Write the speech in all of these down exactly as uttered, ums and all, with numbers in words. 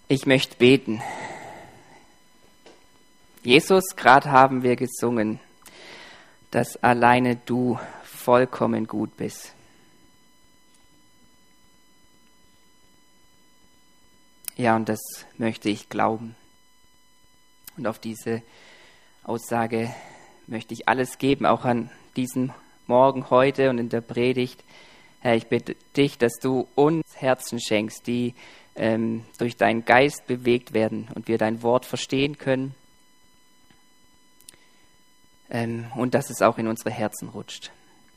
Ich möchte beten. Jesus, gerade haben wir gesungen, dass alleine du vollkommen gut bist. Ja, und das möchte ich glauben. Und auf diese Aussage möchte ich alles geben, auch an diesem Morgen heute und in der Predigt. Herr, ich bitte dich, dass du uns Herzen schenkst, die ähm, durch deinen Geist bewegt werden und wir dein Wort verstehen können. Ähm, und dass es auch in unsere Herzen rutscht.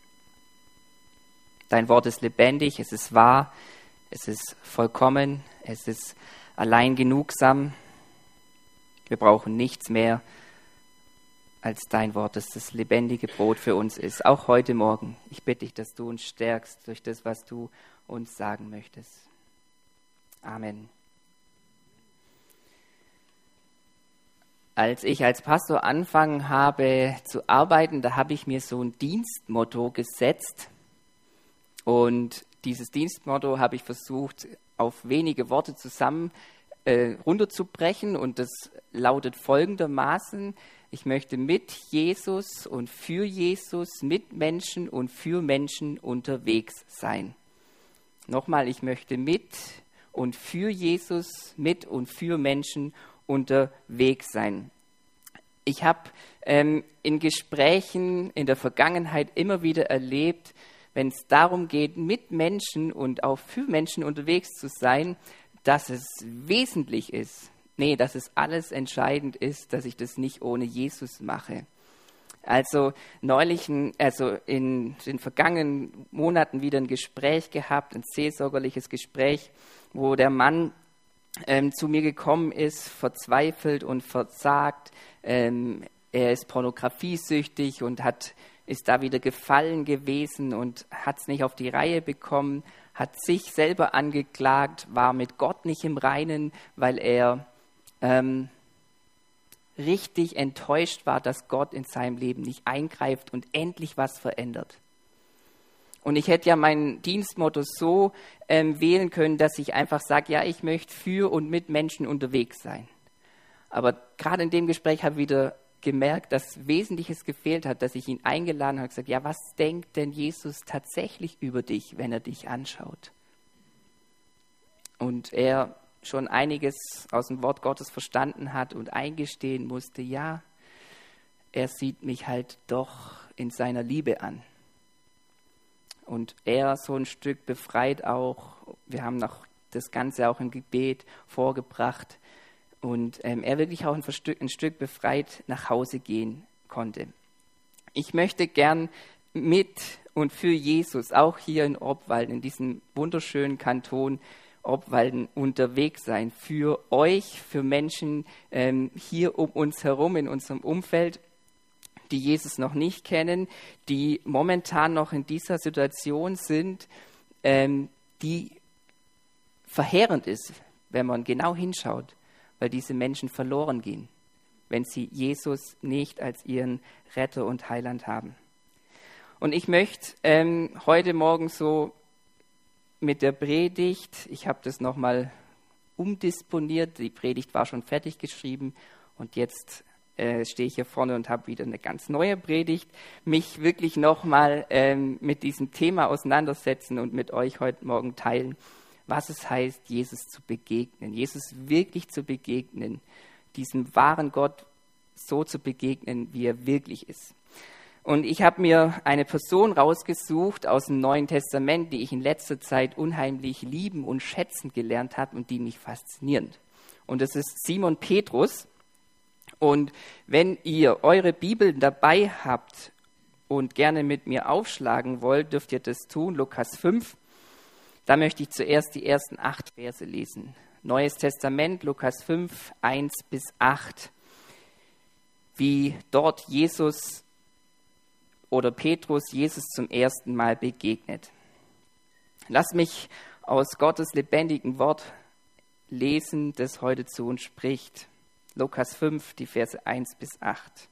Dein Wort ist lebendig, es ist wahr, es ist vollkommen, es ist allein genugsam. Wir brauchen nichts mehr als dein Wort, das das lebendige Brot für uns ist, auch heute Morgen. Ich bitte dich, dass du uns stärkst durch das, was du uns sagen möchtest. Amen. Als ich als Pastor angefangen habe zu arbeiten, da habe ich mir so ein Dienstmotto gesetzt. Und dieses Dienstmotto habe ich versucht, auf wenige Worte zusammen äh, runterzubrechen. Und das lautet folgendermaßen: Ich möchte mit Jesus und für Jesus, mit Menschen und für Menschen unterwegs sein. Nochmal, ich möchte mit und für Jesus, mit und für Menschen unterwegs sein. Ich habe ähm, in Gesprächen in der Vergangenheit immer wieder erlebt, wenn es darum geht, mit Menschen und auch für Menschen unterwegs zu sein, dass es wesentlich ist, nee, dass es alles entscheidend ist, dass ich das nicht ohne Jesus mache. Also neulich, also in den vergangenen Monaten wieder ein Gespräch gehabt, ein seelsorgerliches Gespräch, wo der Mann ähm, zu mir gekommen ist, verzweifelt und versagt. Ähm, er ist pornografiesüchtig und hat, ist da wieder gefallen gewesen und hat es nicht auf die Reihe bekommen, hat sich selber angeklagt, war mit Gott nicht im Reinen, weil er ähm, richtig enttäuscht war, dass Gott in seinem Leben nicht eingreift und endlich was verändert. Und ich hätte ja mein Dienstmotto so ähm, wählen können, dass ich einfach sage, ja, ich möchte für und mit Menschen unterwegs sein. Aber gerade in dem Gespräch habe ich wieder gemerkt, dass Wesentliches gefehlt hat, dass ich ihn eingeladen habe und gesagt, ja, was denkt denn Jesus tatsächlich über dich, wenn er dich anschaut? Und er schon einiges aus dem Wort Gottes verstanden hat und eingestehen musste, ja, er sieht mich halt doch in seiner Liebe an. Und er so ein Stück befreit auch, wir haben noch das Ganze auch im Gebet vorgebracht und ähm, er wirklich auch ein, Verstück, ein Stück befreit nach Hause gehen konnte. Ich möchte gern mit und für Jesus, auch hier in Obwalden, in diesem wunderschönen Kanton Obwalden unterwegs sein, für euch, für Menschen ähm, hier um uns herum, in unserem Umfeld, die Jesus noch nicht kennen, die momentan noch in dieser Situation sind, ähm, die verheerend ist, wenn man genau hinschaut, weil diese Menschen verloren gehen, wenn sie Jesus nicht als ihren Retter und Heiland haben. Und ich möchte ähm, heute Morgen so mit der Predigt, ich habe das nochmal umdisponiert, die Predigt war schon fertig geschrieben und jetzt äh, stehe ich hier vorne und habe wieder eine ganz neue Predigt, mich wirklich nochmal ähm, mit diesem Thema auseinandersetzen und mit euch heute Morgen teilen, was es heißt, Jesus zu begegnen, Jesus wirklich zu begegnen, diesem wahren Gott so zu begegnen, wie er wirklich ist. Und ich habe mir eine Person rausgesucht aus dem Neuen Testament, die ich in letzter Zeit unheimlich lieben und schätzen gelernt habe und die mich faszinieren. Und das ist Simon Petrus. Und wenn ihr eure Bibeln dabei habt und gerne mit mir aufschlagen wollt, dürft ihr das tun, Lukas fünf. Da möchte ich zuerst die ersten acht Verse lesen. Neues Testament, Lukas fünf, eins bis acht. Wie dort Jesus oder Petrus Jesus zum ersten Mal begegnet. Lass mich aus Gottes lebendigen Wort lesen, das heute zu uns spricht. Lukas fünf, die Verse eins bis acht.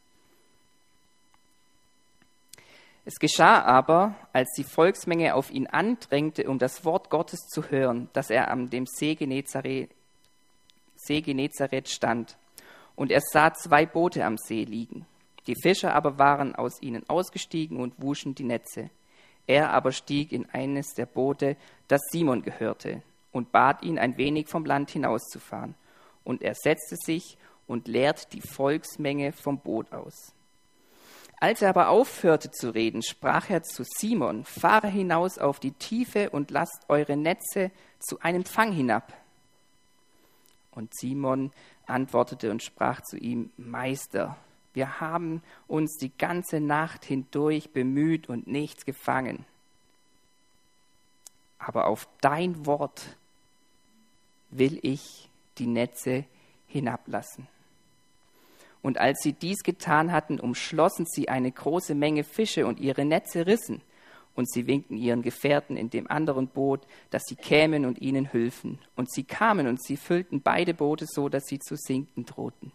Es geschah aber, als die Volksmenge auf ihn andrängte, um das Wort Gottes zu hören, dass er am dem See Genezareth See Genezareth stand. Und er sah zwei Boote am See liegen. Die Fischer aber waren aus ihnen ausgestiegen und wuschen die Netze. Er aber stieg in eines der Boote, das Simon gehörte, und bat ihn, ein wenig vom Land hinauszufahren. Und er setzte sich und leerte die Volksmenge vom Boot aus. Als er aber aufhörte zu reden, sprach er zu Simon: Fahre hinaus auf die Tiefe und lasst eure Netze zu einem Fang hinab. Und Simon antwortete und sprach zu ihm: Meister, wir haben uns die ganze Nacht hindurch bemüht und nichts gefangen. Aber auf dein Wort will ich die Netze hinablassen. Und als sie dies getan hatten, umschlossen sie eine große Menge Fische und ihre Netze rissen. Und sie winkten ihren Gefährten in dem anderen Boot, dass sie kämen und ihnen hülfen. Und sie kamen und sie füllten beide Boote so, dass sie zu sinken drohten.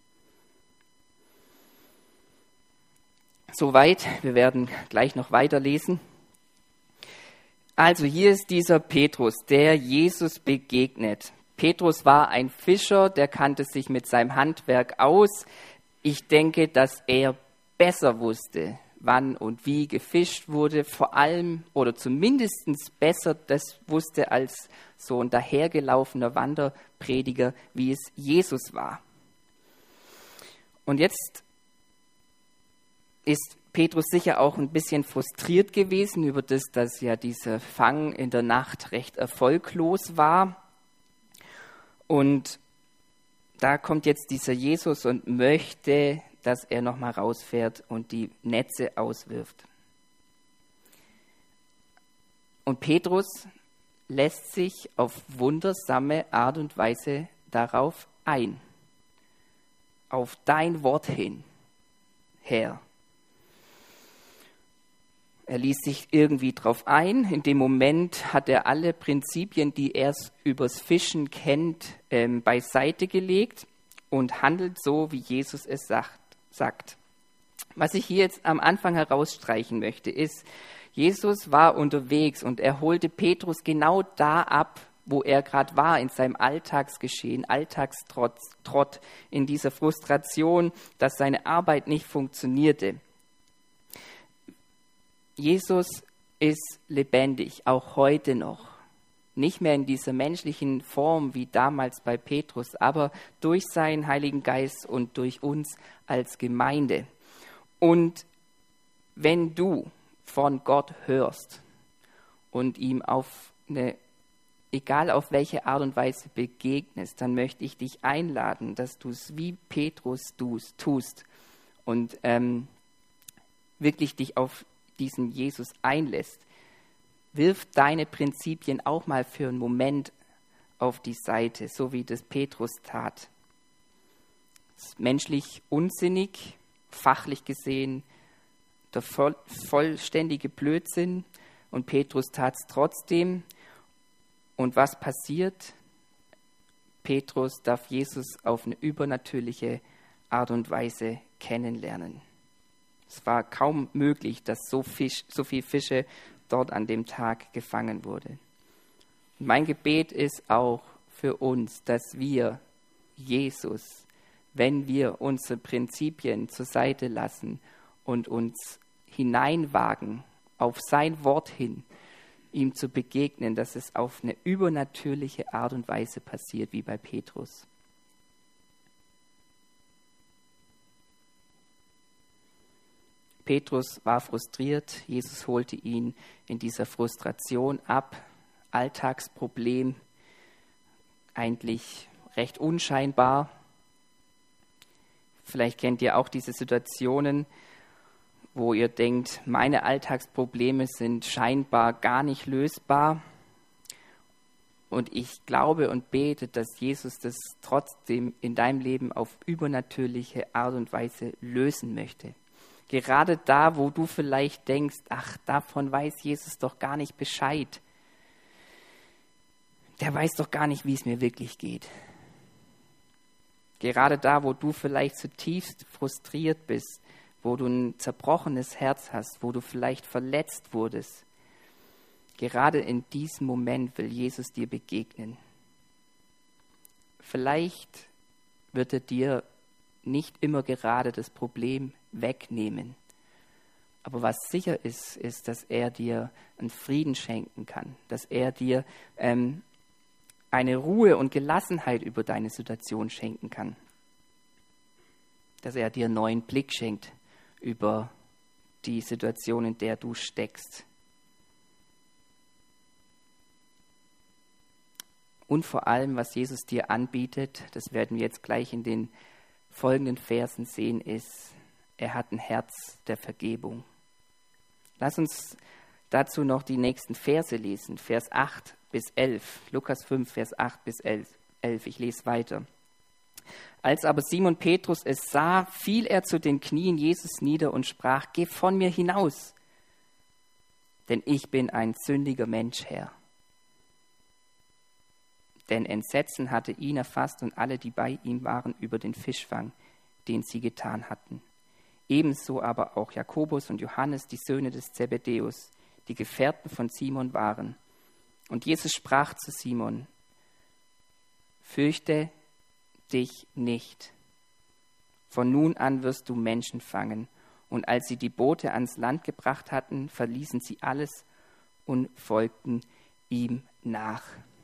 Soweit, wir werden gleich noch weiterlesen. Also hier ist dieser Petrus, der Jesus begegnet. Petrus war ein Fischer, der kannte sich mit seinem Handwerk aus. Ich denke, dass er besser wusste, wann und wie gefischt wurde, vor allem oder zumindest besser das wusste als so ein dahergelaufener Wanderprediger, wie es Jesus war. Und jetzt ist Petrus sicher auch ein bisschen frustriert gewesen über das, dass ja dieser Fang in der Nacht recht erfolglos war. Und da kommt jetzt dieser Jesus und möchte, dass er nochmal rausfährt und die Netze auswirft. Und Petrus lässt sich auf wundersame Art und Weise darauf ein. Auf dein Wort hin, Herr. Er ließ sich irgendwie drauf ein. In dem Moment hat er alle Prinzipien, die er übers Fischen kennt, ähm, beiseite gelegt und handelt so, wie Jesus es sagt, sagt. Was ich hier jetzt am Anfang herausstreichen möchte, ist, Jesus war unterwegs und er holte Petrus genau da ab, wo er gerade war, in seinem Alltagsgeschehen, Alltagstrott, Trott, in dieser Frustration, dass seine Arbeit nicht funktionierte. Jesus ist lebendig, auch heute noch. Nicht mehr in dieser menschlichen Form wie damals bei Petrus, aber durch seinen Heiligen Geist und durch uns als Gemeinde. Und wenn du von Gott hörst und ihm auf eine, egal auf welche Art und Weise begegnest, dann möchte ich dich einladen, dass du es wie Petrus tust und ähm, wirklich dich auf diesen Jesus einlässt. Wirf deine Prinzipien auch mal für einen Moment auf die Seite, so wie das Petrus tat. Das ist menschlich unsinnig, fachlich gesehen der voll, vollständige Blödsinn, und Petrus tat es trotzdem. Und was passiert? Petrus darf Jesus auf eine übernatürliche Art und Weise kennenlernen. Es war kaum möglich, dass so, Fisch, so viel Fische dort an dem Tag gefangen wurde. Und mein Gebet ist auch für uns, dass wir Jesus, wenn wir unsere Prinzipien zur Seite lassen und uns hineinwagen auf sein Wort hin, ihm zu begegnen, dass es auf eine übernatürliche Art und Weise passiert, wie bei Petrus. Petrus war frustriert, Jesus holte ihn in dieser Frustration ab. Alltagsproblem, eigentlich recht unscheinbar. Vielleicht kennt ihr auch diese Situationen, wo ihr denkt, meine Alltagsprobleme sind scheinbar gar nicht lösbar. Und ich glaube und bete, dass Jesus das trotzdem in deinem Leben auf übernatürliche Art und Weise lösen möchte. Gerade da, wo du vielleicht denkst, ach, davon weiß Jesus doch gar nicht Bescheid. Der weiß doch gar nicht, wie es mir wirklich geht. Gerade da, wo du vielleicht zutiefst frustriert bist, wo du ein zerbrochenes Herz hast, wo du vielleicht verletzt wurdest. Gerade in diesem Moment will Jesus dir begegnen. Vielleicht wird er dir nicht immer gerade das Problem wegnehmen. Aber was sicher ist, ist, dass er dir einen Frieden schenken kann, dass er dir ähm, eine Ruhe und Gelassenheit über deine Situation schenken kann, dass er dir einen neuen Blick schenkt über die Situation, in der du steckst. Und vor allem, was Jesus dir anbietet, das werden wir jetzt gleich in den folgenden Versen sehen, ist, er hat ein Herz der Vergebung. Lass uns dazu noch die nächsten Verse lesen, Vers acht bis elf. Lukas fünf, Vers acht bis elf. Ich lese weiter. Als aber Simon Petrus es sah, fiel er zu den Knien Jesus nieder und sprach, geh von mir hinaus, denn ich bin ein sündiger Mensch, Herr. Denn Entsetzen hatte ihn erfasst und alle, die bei ihm waren, über den Fischfang, den sie getan hatten. Ebenso aber auch Jakobus und Johannes, die Söhne des Zebedäus, die Gefährten von Simon waren. Und Jesus sprach zu Simon, fürchte dich nicht. Von nun an wirst du Menschen fangen. Und als sie die Boote ans Land gebracht hatten, verließen sie alles und folgten ihm nach.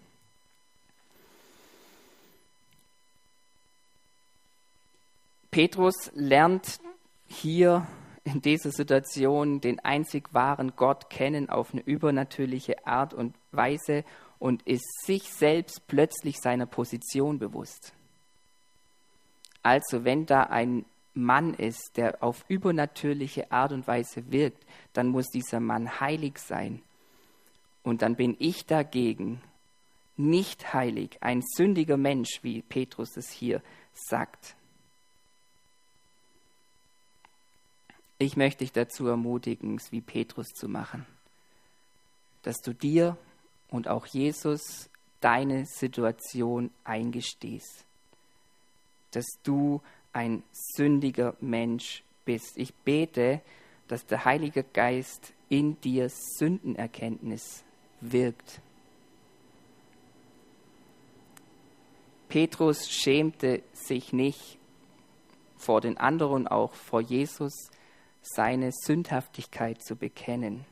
Petrus lernt hier in dieser Situation den einzig wahren Gott kennen auf eine übernatürliche Art und Weise und ist sich selbst plötzlich seiner Position bewusst. Also wenn da ein Mann ist, der auf übernatürliche Art und Weise wirkt, dann muss dieser Mann heilig sein. Und dann bin ich dagegen nicht heilig, ein sündiger Mensch, wie Petrus es hier sagt. Ich möchte dich dazu ermutigen, es wie Petrus zu machen, dass du dir und auch Jesus deine Situation eingestehst, dass du ein sündiger Mensch bist. Ich bete, dass der Heilige Geist in dir Sündenerkenntnis wirkt. Petrus schämte sich nicht vor den anderen, auch vor Jesus, seine Sündhaftigkeit zu bekennen.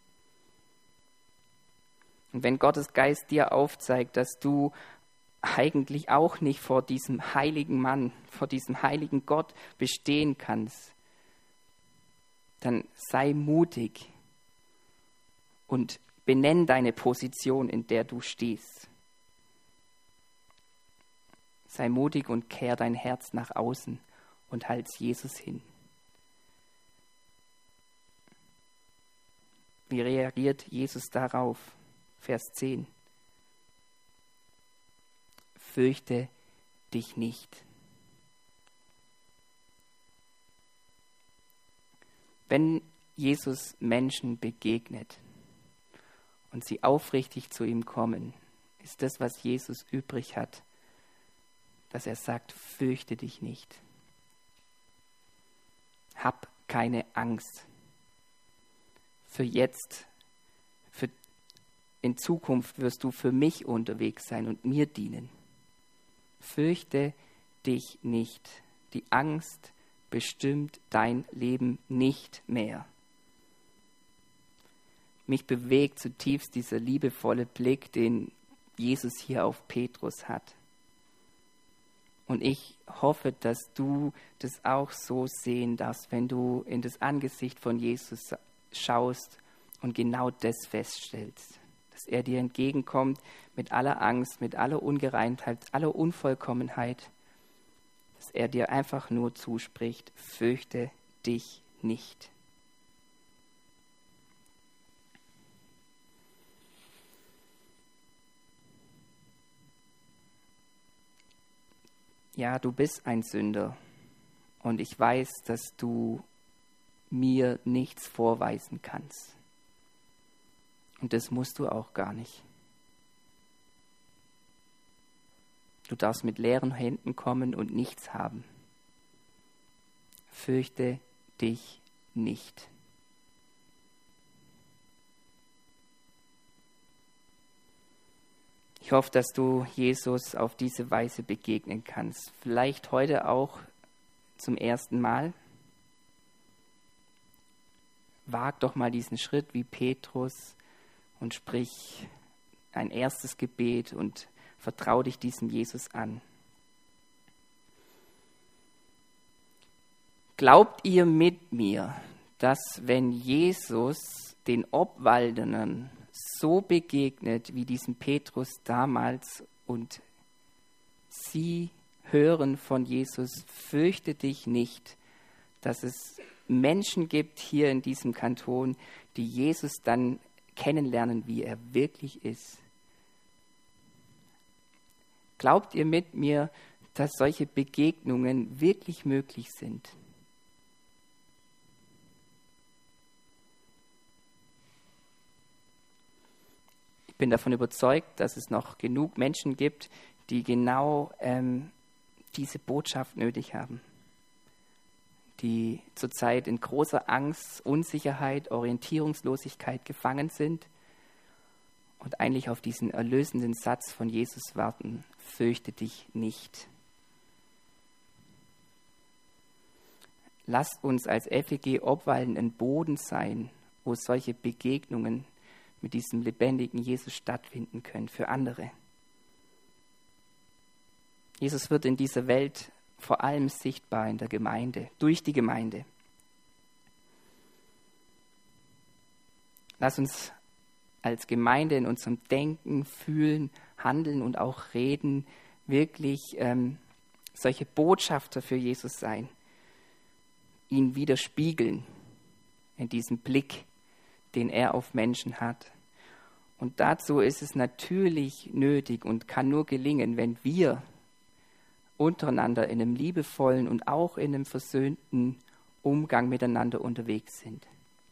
Und wenn Gottes Geist dir aufzeigt, dass du eigentlich auch nicht vor diesem heiligen Mann, vor diesem heiligen Gott bestehen kannst, dann sei mutig und benenn deine Position, in der du stehst. Sei mutig und kehr dein Herz nach außen und halt's Jesus hin. Wie reagiert Jesus darauf? Vers zehn. Fürchte dich nicht. Wenn Jesus Menschen begegnet und sie aufrichtig zu ihm kommen, ist das, was Jesus übrig hat, dass er sagt, fürchte dich nicht. Hab keine Angst. Für jetzt, für in Zukunft wirst du für mich unterwegs sein und mir dienen. Fürchte dich nicht. Die Angst bestimmt dein Leben nicht mehr. Mich bewegt zutiefst dieser liebevolle Blick, den Jesus hier auf Petrus hat. Und ich hoffe, dass du das auch so sehen darfst, wenn du in das Angesicht von Jesus schaust und genau das feststellst, dass er dir entgegenkommt mit aller Angst, mit aller Ungereimtheit, aller Unvollkommenheit, dass er dir einfach nur zuspricht, fürchte dich nicht. Ja, du bist ein Sünder und ich weiß, dass du mir nichts vorweisen kannst. Und das musst du auch gar nicht. Du darfst mit leeren Händen kommen und nichts haben. Fürchte dich nicht. Ich hoffe, dass du Jesus auf diese Weise begegnen kannst. Vielleicht heute auch zum ersten Mal. Wag doch mal diesen Schritt wie Petrus und sprich ein erstes Gebet und vertrau dich diesem Jesus an. Glaubt ihr mit mir, dass wenn Jesus den Obwaldern so begegnet wie diesem Petrus damals und sie hören von Jesus, fürchte dich nicht, dass es Menschen gibt hier in diesem Kanton, die Jesus dann kennenlernen, wie er wirklich ist? Glaubt ihr mit mir, dass solche Begegnungen wirklich möglich sind? Ich bin davon überzeugt, dass es noch genug Menschen gibt, die genau ähm, diese Botschaft nötig haben, die zurzeit in großer Angst, Unsicherheit, Orientierungslosigkeit gefangen sind und eigentlich auf diesen erlösenden Satz von Jesus warten: Fürchte dich nicht. Lasst uns als F E G Obwalden ein Boden sein, wo solche Begegnungen mit diesem lebendigen Jesus stattfinden können für andere. Jesus wird in dieser Welt vor allem sichtbar in der Gemeinde, durch die Gemeinde. Lass uns als Gemeinde in unserem Denken, Fühlen, Handeln und auch Reden wirklich ähm, solche Botschafter für Jesus sein, ihn widerspiegeln in diesem Blick, den er auf Menschen hat. Und dazu ist es natürlich nötig und kann nur gelingen, wenn wir untereinander in einem liebevollen und auch in einem versöhnten Umgang miteinander unterwegs sind.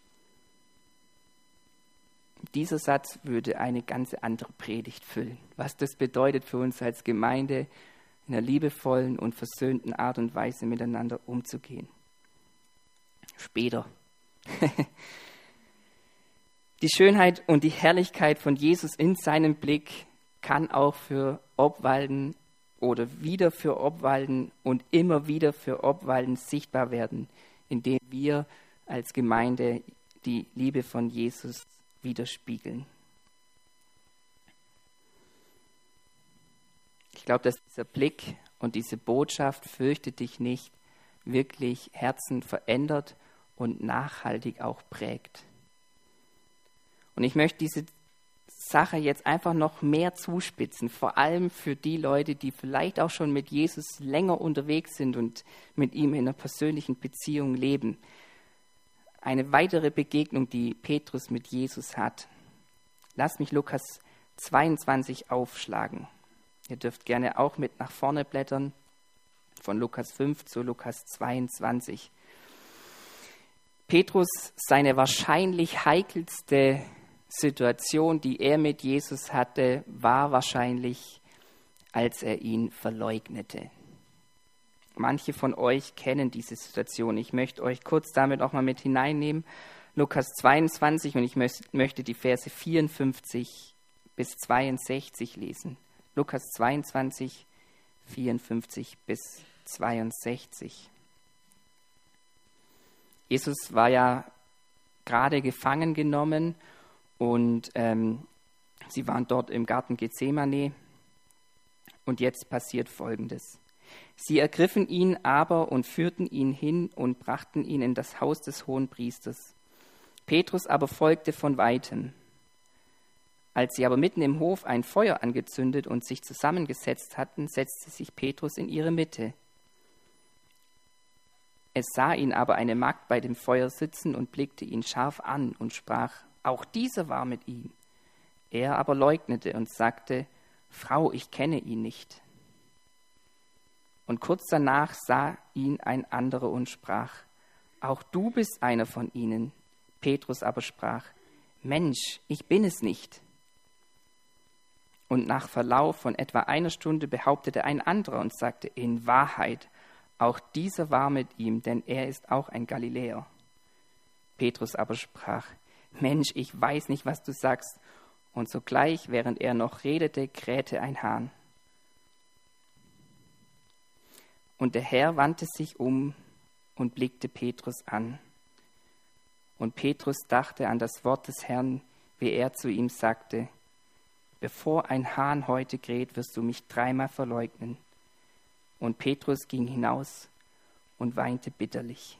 Dieser Satz würde eine ganz andere Predigt füllen, was das bedeutet für uns als Gemeinde, in einer liebevollen und versöhnten Art und Weise miteinander umzugehen. Später. Die Schönheit und die Herrlichkeit von Jesus in seinem Blick kann auch für Obwalden oder wieder für Obwalden und immer wieder für Obwalden sichtbar werden, indem wir als Gemeinde die Liebe von Jesus widerspiegeln. Ich glaube, dass dieser Blick und diese Botschaft, fürchte dich nicht, wirklich Herzen verändert und nachhaltig auch prägt. Und ich möchte diese Sache jetzt einfach noch mehr zuspitzen, vor allem für die Leute, die vielleicht auch schon mit Jesus länger unterwegs sind und mit ihm in einer persönlichen Beziehung leben. Eine weitere Begegnung, die Petrus mit Jesus hat. Lass mich Lukas zweiundzwanzig aufschlagen. Ihr dürft gerne auch mit nach vorne blättern, von Lukas fünf zu Lukas zweiundzwanzig. Petrus, seine wahrscheinlich heikelste Situation, die er mit Jesus hatte, war wahrscheinlich, als er ihn verleugnete. Manche von euch kennen diese Situation. Ich möchte euch kurz damit auch mal mit hineinnehmen. Lukas zweiundzwanzig, und ich möchte die Verse vierundfünfzig bis zweiundsechzig lesen. Lukas zweiundzwanzig, vierundfünfzig bis zweiundsechzig. Jesus war ja gerade gefangen genommen und ähm, sie waren dort im Garten Gethsemane. Und jetzt passiert Folgendes. Sie ergriffen ihn aber und führten ihn hin und brachten ihn in das Haus des Hohenpriesters. Petrus aber folgte von weitem. Als sie aber mitten im Hof ein Feuer angezündet und sich zusammengesetzt hatten, setzte sich Petrus in ihre Mitte. Es sah ihn aber eine Magd bei dem Feuer sitzen und blickte ihn scharf an und sprach: Auch dieser war mit ihm. Er aber leugnete und sagte: Frau, ich kenne ihn nicht. Und kurz danach sah ihn ein anderer und sprach: Auch du bist einer von ihnen. Petrus aber sprach: Mensch, ich bin es nicht. Und nach Verlauf von etwa einer Stunde behauptete ein anderer und sagte: In Wahrheit, auch dieser war mit ihm, denn er ist auch ein Galiläer. Petrus aber sprach: Mensch, ich weiß nicht, was du sagst. Und sogleich, während er noch redete, krähte ein Hahn. Und der Herr wandte sich um und blickte Petrus an. Und Petrus dachte an das Wort des Herrn, wie er zu ihm sagte: Bevor ein Hahn heute kräht, wirst du mich dreimal verleugnen. Und Petrus ging hinaus und weinte bitterlich.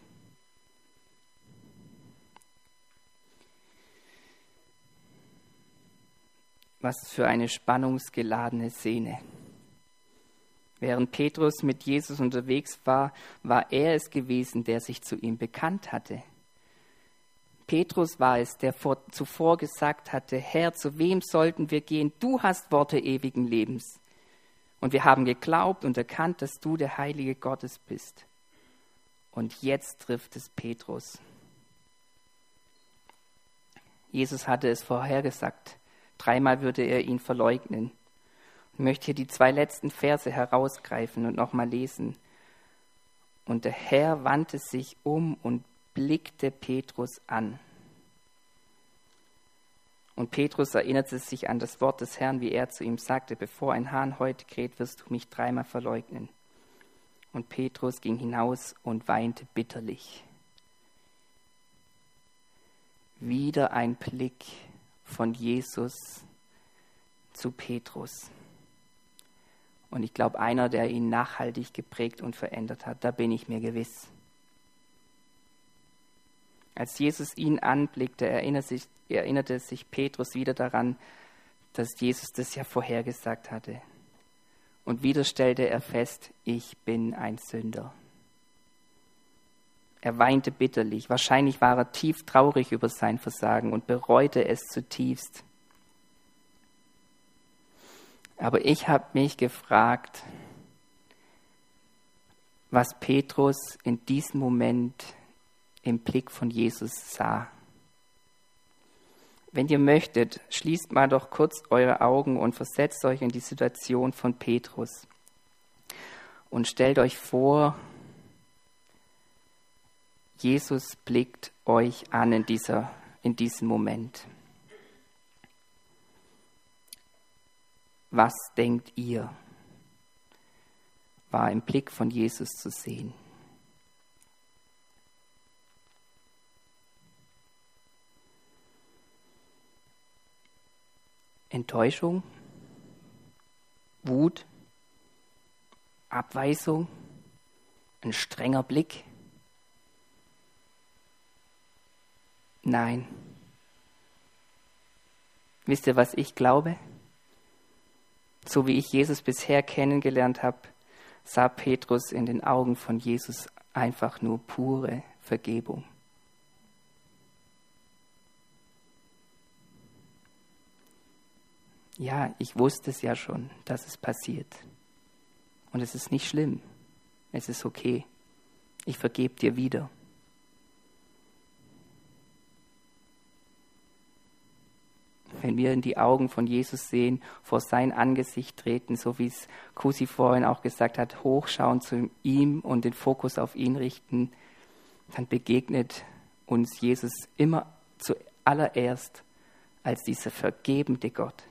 Was für eine spannungsgeladene Szene. Während Petrus mit Jesus unterwegs war, war er es gewesen, der sich zu ihm bekannt hatte. Petrus war es, der vor, zuvor gesagt hatte: Herr, zu wem sollten wir gehen? Du hast Worte ewigen Lebens. Und wir haben geglaubt und erkannt, dass du der Heilige Gottes bist. Und jetzt trifft es Petrus. Jesus hatte es vorhergesagt. Dreimal würde er ihn verleugnen. Ich möchte hier die zwei letzten Verse herausgreifen und nochmal lesen. Und der Herr wandte sich um und blickte Petrus an. Und Petrus erinnerte sich an das Wort des Herrn, wie er zu ihm sagte: Bevor ein Hahn heute kräht, wirst du mich dreimal verleugnen. Und Petrus ging hinaus und weinte bitterlich. Wieder ein Blick von Jesus zu Petrus. Und ich glaube, einer, der ihn nachhaltig geprägt und verändert hat, da bin ich mir gewiss. Als Jesus ihn anblickte, erinnerte sich, erinnerte sich Petrus wieder daran, dass Jesus das ja vorhergesagt hatte. Und wieder stellte er fest: Ich bin ein Sünder. Er weinte bitterlich. Wahrscheinlich war er tief traurig über sein Versagen und bereute es zutiefst. Aber ich habe mich gefragt, was Petrus in diesem Moment im Blick von Jesus sah. Wenn ihr möchtet, schließt mal doch kurz eure Augen und versetzt euch in die Situation von Petrus. Und stellt euch vor, Jesus blickt euch an in, dieser, in diesem Moment. Was denkt ihr, war im Blick von Jesus zu sehen? Enttäuschung, Wut, Abweisung, ein strenger Blick? Nein. Wisst ihr, was ich glaube? So wie ich Jesus bisher kennengelernt habe, sah Petrus in den Augen von Jesus einfach nur pure Vergebung. Ja, ich wusste es ja schon, dass es passiert. Und es ist nicht schlimm. Es ist okay. Ich vergebe dir wieder. Wenn wir in die Augen von Jesus sehen, vor sein Angesicht treten, so wie es Kusi vorhin auch gesagt hat, hochschauen zu ihm und den Fokus auf ihn richten, dann begegnet uns Jesus immer zuallererst als dieser vergebende Gott.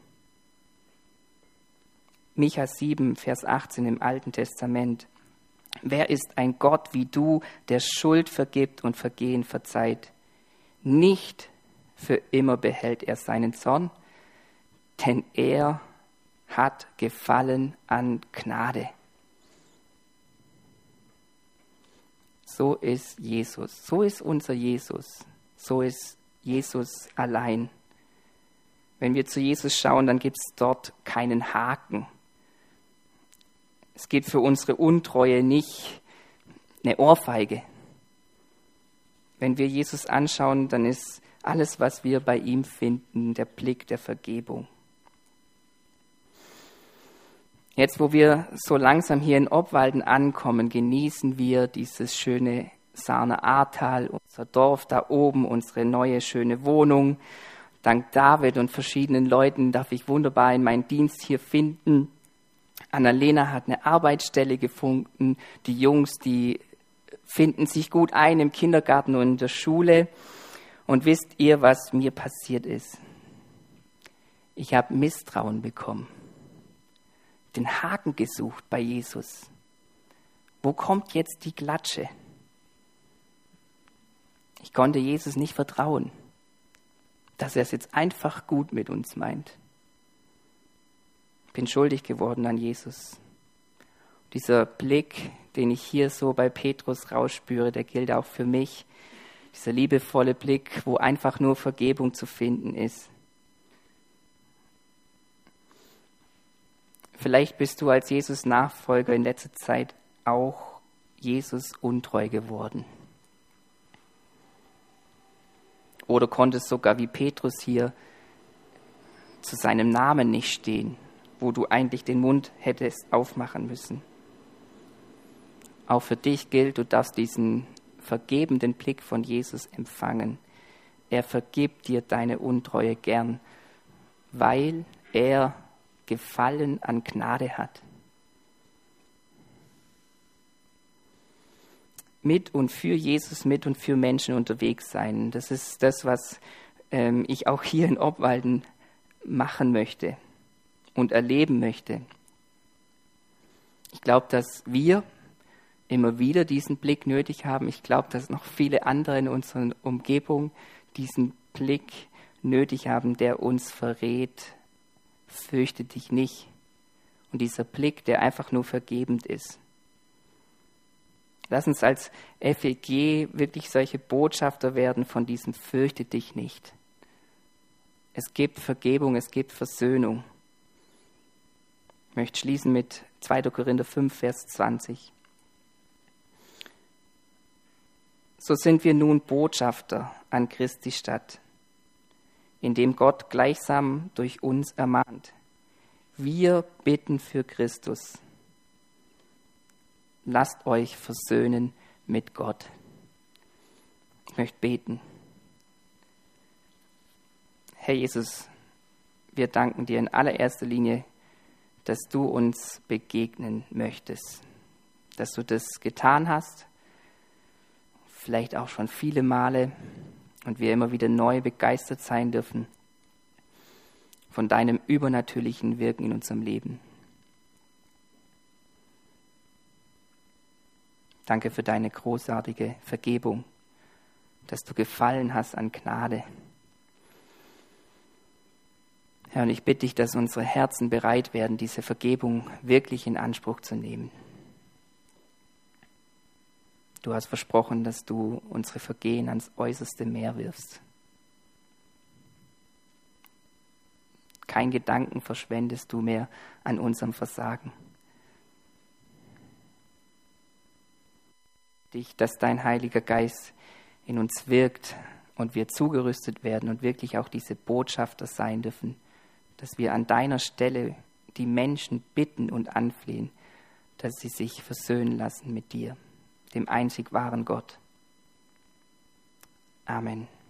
Micha sieben, Vers achtzehn im Alten Testament. Wer ist ein Gott wie du, der Schuld vergibt und Vergehen verzeiht? Nicht für immer behält er seinen Zorn, denn er hat Gefallen an Gnade. So ist Jesus, so ist unser Jesus, so ist Jesus allein. Wenn wir zu Jesus schauen, dann gibt es dort keinen Haken. Es gibt für unsere Untreue nicht eine Ohrfeige. Wenn wir Jesus anschauen, dann ist alles, was wir bei ihm finden, der Blick der Vergebung. Jetzt, wo wir so langsam hier in Obwalden ankommen, genießen wir dieses schöne Sarner Ahrtal, unser Dorf da oben, unsere neue schöne Wohnung. Dank David und verschiedenen Leuten darf ich wunderbar in meinen Dienst hier finden. Annalena hat eine Arbeitsstelle gefunden. Die Jungs, die finden sich gut ein im Kindergarten und in der Schule. Und wisst ihr, was mir passiert ist? Ich habe Misstrauen bekommen, den Haken gesucht bei Jesus. Wo kommt jetzt die Klatsche? Ich konnte Jesus nicht vertrauen, dass er es jetzt einfach gut mit uns meint. Ich bin schuldig geworden an Jesus. Dieser Blick, den ich hier so bei Petrus rausspüre, der gilt auch für mich. Dieser liebevolle Blick, wo einfach nur Vergebung zu finden ist. Vielleicht bist du als Jesus-Nachfolger in letzter Zeit auch Jesus untreu geworden. Oder konntest sogar wie Petrus hier zu seinem Namen nicht stehen, wo du eigentlich den Mund hättest aufmachen müssen. Auch für dich gilt, du darfst diesen vergebenden Blick von Jesus empfangen. Er vergibt dir deine Untreue gern, weil er Gefallen an Gnade hat. Mit und für Jesus, mit und für Menschen unterwegs sein. Das ist das, was ähm, ich auch hier in Obwalden machen möchte und erleben möchte. Ich glaube, dass wir immer wieder diesen Blick nötig haben. Ich glaube, dass noch viele andere in unserer Umgebung diesen Blick nötig haben, der uns verrät, fürchte dich nicht. Und dieser Blick, der einfach nur vergebend ist. Lass uns als F E G wirklich solche Botschafter werden von diesem fürchte dich nicht. Es gibt Vergebung, es gibt Versöhnung. Ich möchte schließen mit zweiter Korinther fünf, Vers zwanzig. So sind wir nun Botschafter an Christi Stadt, indem Gott gleichsam durch uns ermahnt. Wir bitten für Christus. Lasst euch versöhnen mit Gott. Ich möchte beten. Herr Jesus, wir danken dir in allererster Linie, dass du uns begegnen möchtest, dass du das getan hast, vielleicht auch schon viele Male, und wir immer wieder neu begeistert sein dürfen von deinem übernatürlichen Wirken in unserem Leben. Danke für deine großartige Vergebung, dass du Gefallen hast an Gnade. Herr, und ich bitte dich, dass unsere Herzen bereit werden, diese Vergebung wirklich in Anspruch zu nehmen. Du hast versprochen, dass du unsere Vergehen ans äußerste Meer wirfst. Kein Gedanken verschwendest du mehr an unserem Versagen. Dich, dass dein Heiliger Geist in uns wirkt und wir zugerüstet werden und wirklich auch diese Botschafter sein dürfen, dass wir an deiner Stelle die Menschen bitten und anflehen, dass sie sich versöhnen lassen mit dir, dem einzig wahren Gott. Amen.